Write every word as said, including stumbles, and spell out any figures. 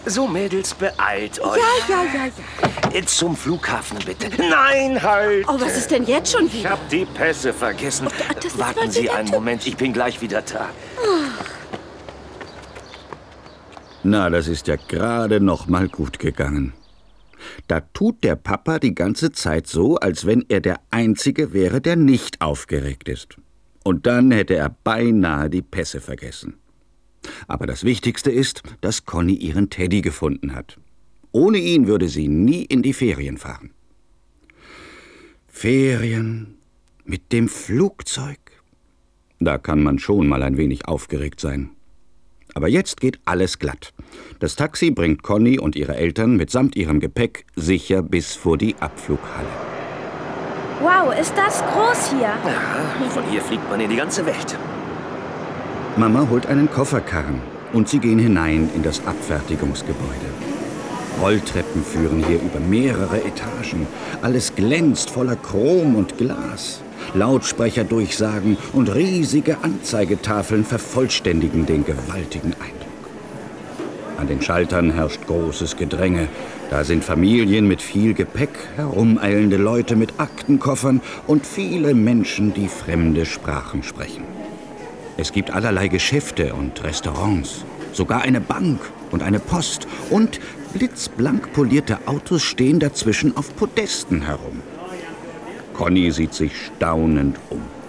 So, Mädels, beeilt euch. Ja, ja, ja, ja. Zum Flughafen, bitte. Nein, halt! Oh, was ist denn jetzt schon wieder? Ich hab die Pässe vergessen. Oh, das ist Warten mal Sie wieder einen typisch. Moment, ich bin gleich wieder da. Na, das ist ja gerade noch mal gut gegangen. Da tut der Papa die ganze Zeit so, als wenn er der Einzige wäre, der nicht aufgeregt ist. Und dann hätte er beinahe die Pässe vergessen. Aber das Wichtigste ist, dass Conny ihren Teddy gefunden hat. Ohne ihn würde sie nie in die Ferien fahren. Ferien mit dem Flugzeug. Da kann man schon mal ein wenig aufgeregt sein. Aber jetzt geht alles glatt. Das Taxi bringt Conny und ihre Eltern mitsamt ihrem Gepäck sicher bis vor die Abflughalle. Wow, ist das groß hier. Ja, von hier fliegt man in die ganze Welt. Mama holt einen Kofferkarren und sie gehen hinein in das Abfertigungsgebäude. Rolltreppen führen hier über mehrere Etagen. Alles glänzt voller Chrom und Glas. Lautsprecherdurchsagen und riesige Anzeigetafeln vervollständigen den gewaltigen Eindruck. An den Schaltern herrscht großes Gedränge. Da sind Familien mit viel Gepäck, herumeilende Leute mit Aktenkoffern und viele Menschen, die fremde Sprachen sprechen. Es gibt allerlei Geschäfte und Restaurants, sogar eine Bank und eine Post und blitzblank polierte Autos stehen dazwischen auf Podesten herum. Conny sieht sich staunend um.